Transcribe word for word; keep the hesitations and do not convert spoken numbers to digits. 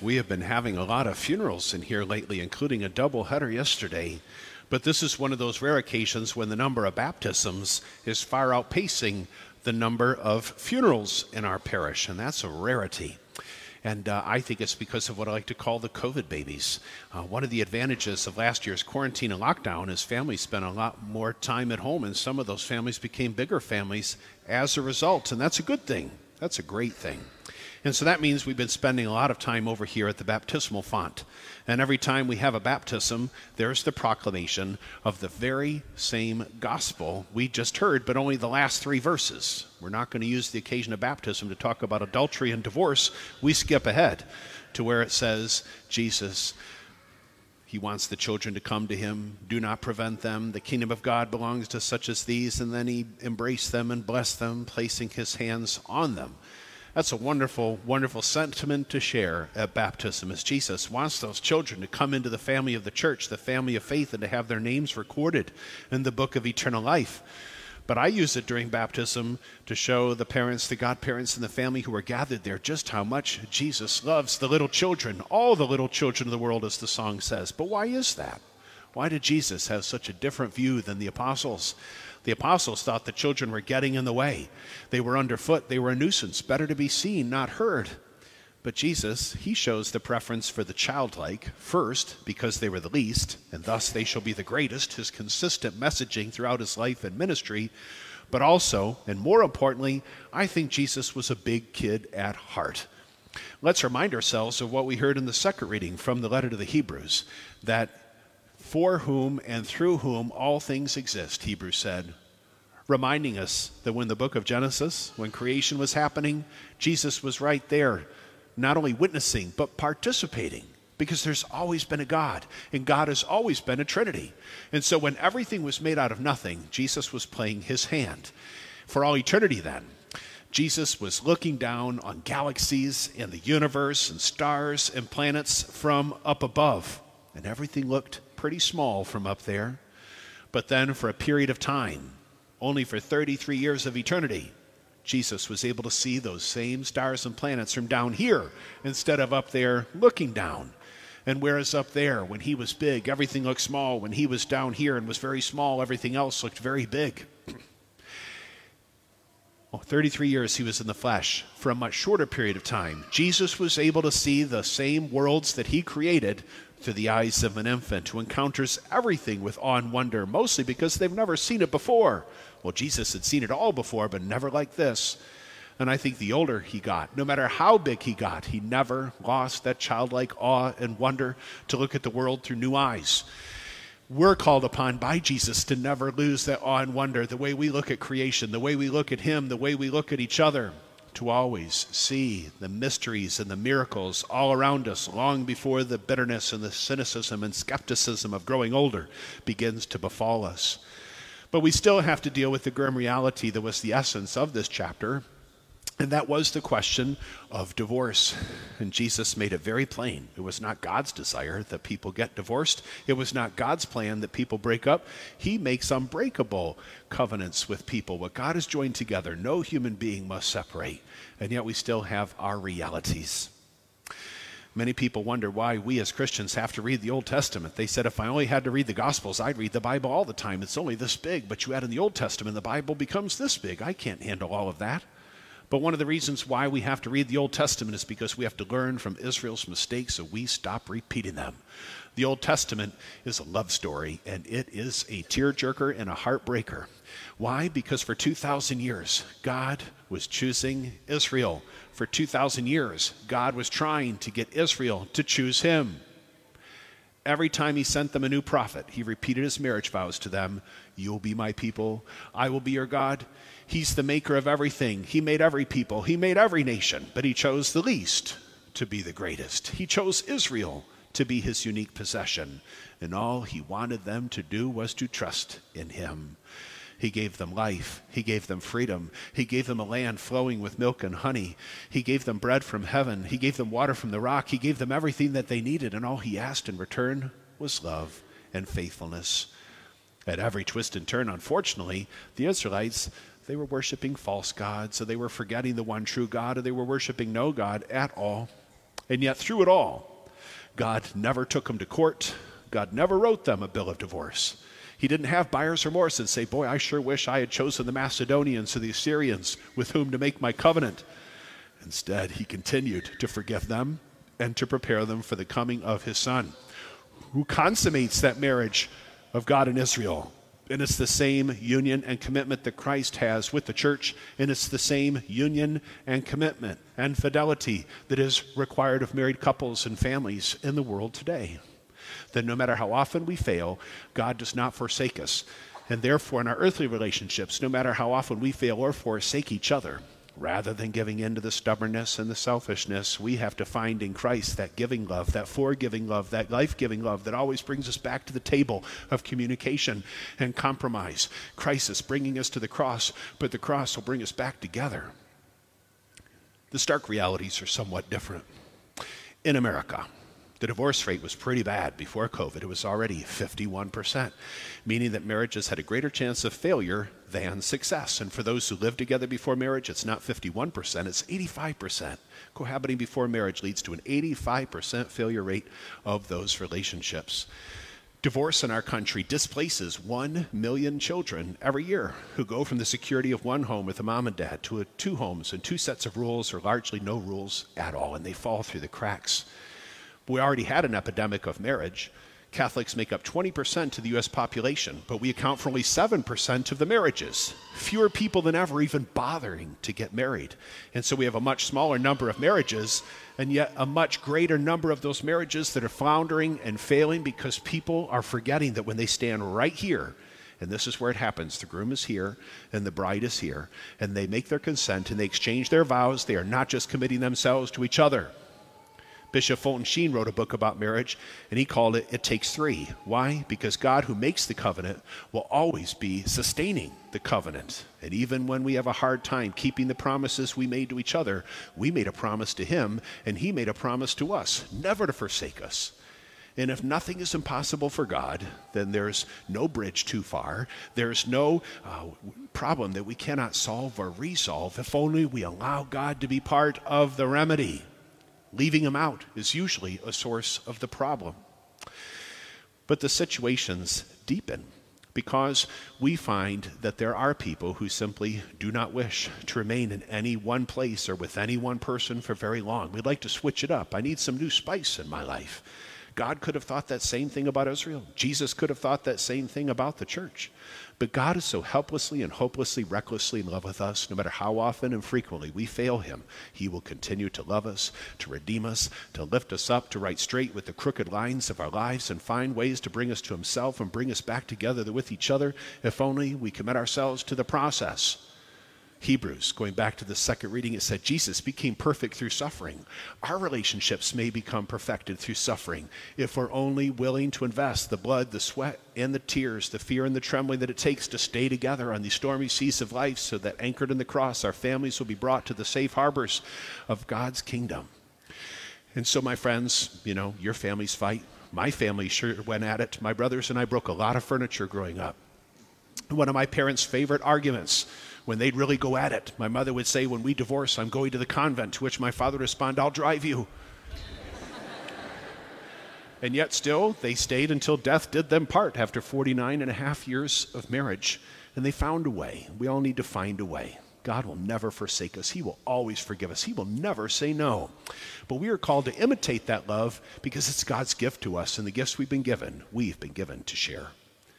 We have been having a lot of funerals in here lately, including a double header yesterday. But this is one of those rare occasions when the number of baptisms is far outpacing the number of funerals in our parish, and that's a rarity. And uh, I think it's because of what I like to call the COVID babies. Uh, one of the advantages of last year's quarantine and lockdown is families spent a lot more time at home, and some of those families became bigger families as a result, and that's a good thing. That's a great thing. And so that means we've been spending a lot of time over here at the baptismal font. And every time we have a baptism, there's the proclamation of the very same gospel we just heard, but only the last three verses. We're not going to use the occasion of baptism to talk about adultery and divorce. We skip ahead to where it says, Jesus, he wants the children to come to him. Do not prevent them. The kingdom of God belongs to such as these. And then he embraced them and blessed them, placing his hands on them. That's a wonderful, wonderful sentiment to share at baptism, as Jesus wants those children to come into the family of the church, the family of faith, and to have their names recorded in the book of eternal life. But I use it during baptism to show the parents, the godparents, and the family who are gathered there just how much Jesus loves the little children, all the little children of the world, as the song says. But why is that? Why did Jesus have such a different view than the apostles? The apostles thought the children were getting in the way. They were underfoot. They were a nuisance, better to be seen, not heard. But Jesus, he shows the preference for the childlike first because they were the least, and thus they shall be the greatest, his consistent messaging throughout his life and ministry. But also, and more importantly, I think Jesus was a big kid at heart. Let's remind ourselves of what we heard in the second reading from the letter to the Hebrews, that for whom and through whom all things exist, Hebrews said, reminding us that when the book of Genesis, when creation was happening, Jesus was right there, not only witnessing, but participating, because there's always been a God, and God has always been a Trinity. And so when everything was made out of nothing, Jesus was playing his hand. For all eternity then, Jesus was looking down on galaxies and the universe and stars and planets from up above, and everything looked pretty small from up there. But then for a period of time, only for thirty-three years of eternity, Jesus was able to see those same stars and planets from down here instead of up there looking down. And whereas up there, when he was big, everything looked small. When he was down here and was very small, everything else looked very big. Well, thirty-three years he was in the flesh. For a much shorter period of time, Jesus was able to see the same worlds that he created through the eyes of an infant who encounters everything with awe and wonder, mostly because they've never seen it before. Well, Jesus had seen it all before, but never like this. And I think the older he got, no matter how big he got, he never lost that childlike awe and wonder to look at the world through new eyes. We're called upon by Jesus to never lose that awe and wonder, the way we look at creation, the way we look at him, the way we look at each other, to always see the mysteries and the miracles all around us long before the bitterness and the cynicism and skepticism of growing older begins to befall us. But we still have to deal with the grim reality that was the essence of this chapter, and that was the question of divorce. And Jesus made it very plain. It was not God's desire that people get divorced. It was not God's plan that people break up. He makes unbreakable covenants with people. What God has joined together, no human being must separate. And yet we still have our realities. Many people wonder why we as Christians have to read the Old Testament. They said, if I only had to read the Gospels, I'd read the Bible all the time. It's only this big, but you add in the Old Testament, the Bible becomes this big. I can't handle all of that. But one of the reasons why we have to read the Old Testament is because we have to learn from Israel's mistakes so we stop repeating them. The Old Testament is a love story, and it is a tearjerker and a heartbreaker. Why? Because for two thousand years, God was choosing Israel. For two thousand years, God was trying to get Israel to choose him. Every time he sent them a new prophet, he repeated his marriage vows to them. You will be my people. I will be your God. He's the maker of everything. He made every people. He made every nation. But he chose the least to be the greatest. He chose Israel to be his unique possession. And all he wanted them to do was to trust in him. He gave them life. He gave them freedom. He gave them a land flowing with milk and honey. He gave them bread from heaven. He gave them water from the rock. He gave them everything that they needed. And all he asked in return was love and faithfulness. At every twist and turn, unfortunately, the Israelites, they were worshiping false gods, so they were forgetting the one true God, and they were worshiping no God at all. And yet through it all, God never took them to court. God never wrote them a bill of divorce. He didn't have buyer's remorse and say, boy, I sure wish I had chosen the Macedonians or the Assyrians with whom to make my covenant. Instead, he continued to forgive them and to prepare them for the coming of his son, who consummates that marriage of God and Israel. And it's the same union and commitment that Christ has with the church, and it's the same union and commitment and fidelity that is required of married couples and families in the world today. That no matter how often we fail, God does not forsake us. And therefore, in our earthly relationships, no matter how often we fail or forsake each other, rather than giving in to the stubbornness and the selfishness, we have to find in Christ that giving love, that forgiving love, that life-giving love that always brings us back to the table of communication and compromise. Crisis bringing us to the cross, but the cross will bring us back together. The stark realities are somewhat different. In America, the divorce rate was pretty bad before COVID. It was already fifty-one percent, meaning that marriages had a greater chance of failure than success. And for those who lived together before marriage, it's not fifty-one percent, it's eighty-five percent. Cohabiting before marriage leads to an eighty-five percent failure rate of those relationships. Divorce in our country displaces one million children every year who go from the security of one home with a mom and dad to a two homes and two sets of rules or largely no rules at all, and they fall through the cracks. We already had an epidemic of marriage. Catholics make up twenty percent of the U S population, but we account for only seven percent of the marriages. Fewer people than ever even bothering to get married. And so we have a much smaller number of marriages, and yet a much greater number of those marriages that are floundering and failing because people are forgetting that when they stand right here, and this is where it happens, the groom is here and the bride is here, and they make their consent and they exchange their vows, they are not just committing themselves to each other. Bishop Fulton Sheen wrote a book about marriage, and he called it, It Takes Three. Why? Because God, who makes the covenant, will always be sustaining the covenant. And even when we have a hard time keeping the promises we made to each other, we made a promise to him, and he made a promise to us, never to forsake us. And if nothing is impossible for God, then there's no bridge too far. There's no uh, problem that we cannot solve or resolve if only we allow God to be part of the remedy. Leaving him out is usually a source of the problem. But the situations deepen because we find that there are people who simply do not wish to remain in any one place or with any one person for very long. We'd like to switch it up. I need some new spice in my life. God could have thought that same thing about Israel. Jesus could have thought that same thing about the church. But God is so helplessly and hopelessly, recklessly in love with us, no matter how often and frequently we fail him, he will continue to love us, to redeem us, to lift us up, to right straight with the crooked lines of our lives and find ways to bring us to himself and bring us back together with each other, if only we commit ourselves to the process. Hebrews, going back to the second reading, it said Jesus became perfect through suffering. Our relationships may become perfected through suffering if we're only willing to invest the blood, the sweat, and the tears, the fear and the trembling that it takes to stay together on these stormy seas of life so that anchored in the cross, our families will be brought to the safe harbors of God's kingdom. And so, my friends, you know, your families fight. My family sure went at it. My brothers and I broke a lot of furniture growing up. One of my parents' favorite arguments, when they'd really go at it, my mother would say, when we divorce, I'm going to the convent, to which my father would respond, I'll drive you. And yet still, they stayed until death did them part after forty-nine and a half years of marriage, and they found a way. We all need to find a way. God will never forsake us. He will always forgive us. He will never say no. But we are called to imitate that love because it's God's gift to us, and the gifts we've been given, we've been given to share.